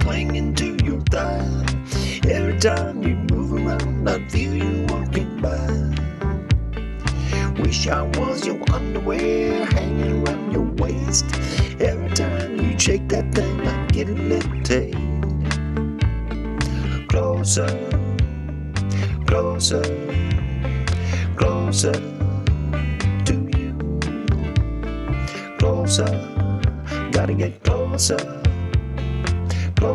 clinging to your thigh. Every time you move around, I feel you walking by. Wish I was your underwear hanging around your waist. Every time you shake that thing, I get a little taste. Closer, closer, closer to you. Closer, gotta get closer.